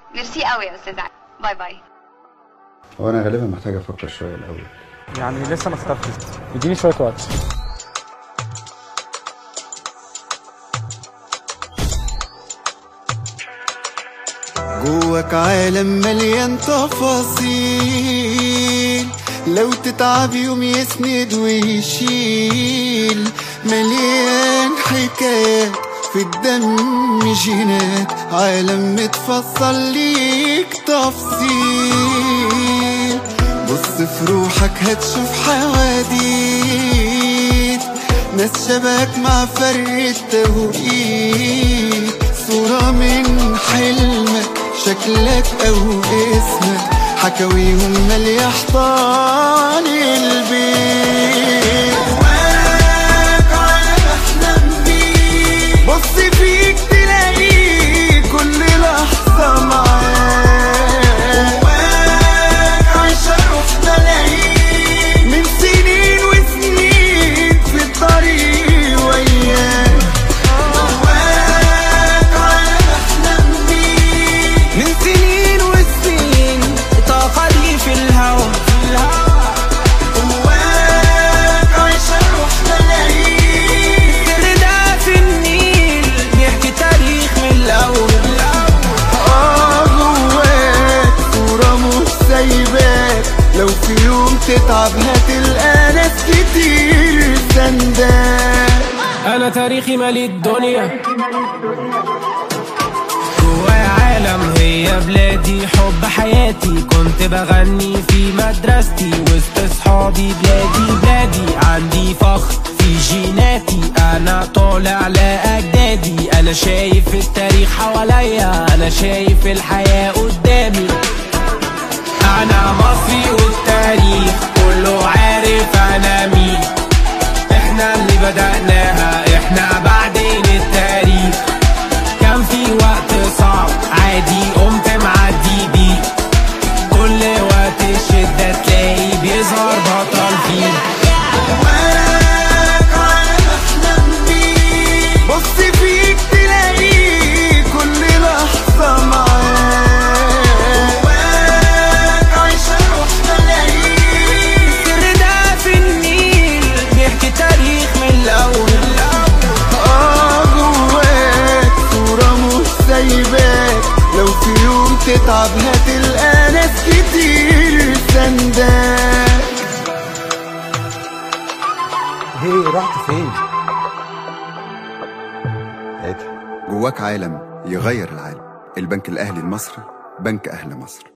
ميرسي قوي يا استاذ علي. باي باي. هو انا غالبا محتاج افكر شويه الاول. يعني لسه ما اخترتش، اديني شويه وقت. جواك عالم مليان تفاصيل، لو تتعب يوم يسند ويشيل، مليان حكايات في الدم جينات، عالم متفصل ليك تفصيل. بص في روحك هتشوف حواديت، ناس شبهك مع فرق التوقيت، صورة من حلمك شكلك او اسمك، حكاويهم مالية حيطان البيت. جواك عالم احلام بيك، بص فيك تلاقيه كل لحظة معاك. جواك عايشة روح ملايين من سنين وسنين في الطريق وياك. لو في يوم تتعب هتلقى ناس كتير سنداك. انا تاريخي مالي الدنيا، جوايا عالم هي بلادي، حب حياتي كنت بغني في مدرستي، وسط صحابي بلادي بلادي، عندي فخر في جيناتي، انا طالع لاجدادي، انا شايف التاريخ حواليا، انا شايف الحياة قدامي، أنا مصري والتاريخ كله عارف أنا مين، إحنا اللي بدأناها، إحنا بعدين التاريخ، كان في وقت صعب عادي قمت معدي بيه، كل وقت الشدة تلاقي بيظهر بطل فيه. جواك عالم أحلام بيك، بص فيك تلاقيه كل لحظة معاك. لو في يوم تتعب هتلقى ناس كتير سنداك. هي رحت فين؟ جواك عالم يغير العالم. البنك الأهلي المصري، بنك أهل مصر.